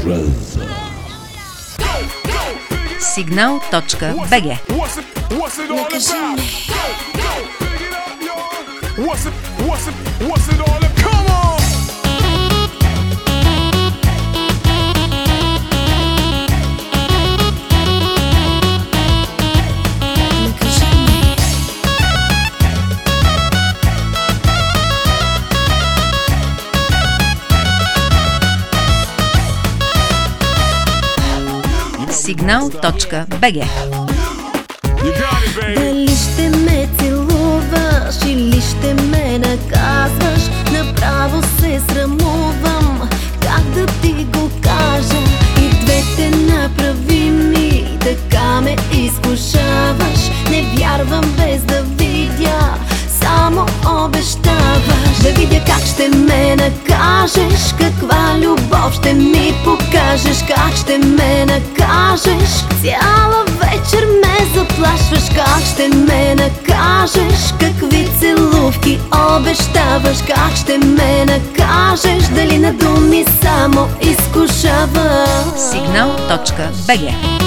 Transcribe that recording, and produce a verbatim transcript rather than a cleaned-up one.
Сигнал точка би джи. Сигнал точка би джи. Дали ще ме целуваш или ще ме наказваш? Направо се срамувам, как да ти го кажа? И двете направими, така ме изкушаваш. Не вярвам без да видя, само обещаваш. Да видя как ще ме накажеш, каква любов ще ми покажеш. Как ще ме накажеш, цяла вечер ме заплашваш. Как ще ме накажеш, какви целувки обещаваш. Как ще ме накажеш, дали на думи само изкушаваш? Сигнал точка би джи.